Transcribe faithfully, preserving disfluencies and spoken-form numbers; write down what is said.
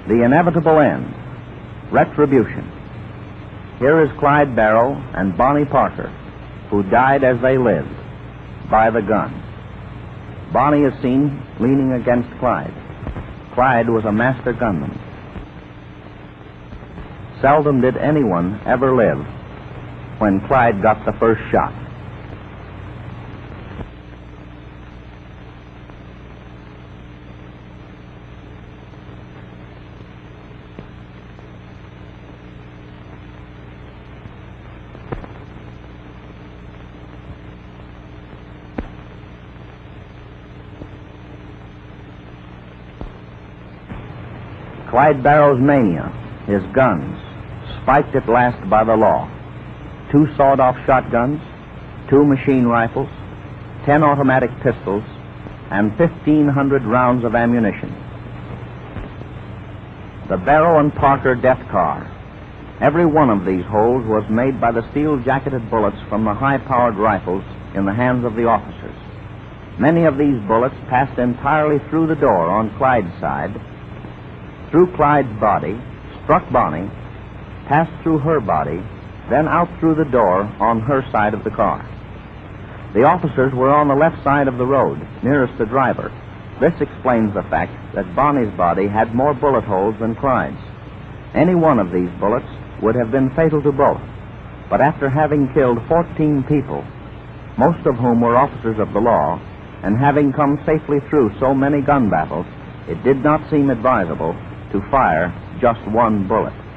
The inevitable end. Retribution. Here is Clyde Barrow and Bonnie Parker, who died as they lived, by the gun. Bonnie is seen leaning against Clyde. Clyde was a master gunman. Seldom did anyone ever live when Clyde got the first shot. Clyde Barrow's mania, his guns, spiked at last by the law. Two sawed-off shotguns, two machine rifles, ten automatic pistols, and fifteen hundred rounds of ammunition. The Barrow and Parker death car. Every one of these holes was made by the steel-jacketed bullets from the high-powered rifles in the hands of the officers. Many of these bullets passed entirely through the door on Clyde's side, through Clyde's body, struck Bonnie, passed through her body, then out through the door on her side of the car. The officers were on the left side of the road, nearest the driver. This explains the fact that Bonnie's body had more bullet holes than Clyde's. Any one of these bullets would have been fatal to both, but after having killed fourteen people, most of whom were officers of the law, and having come safely through so many gun battles, it did not seem advisable to fire just one bullet.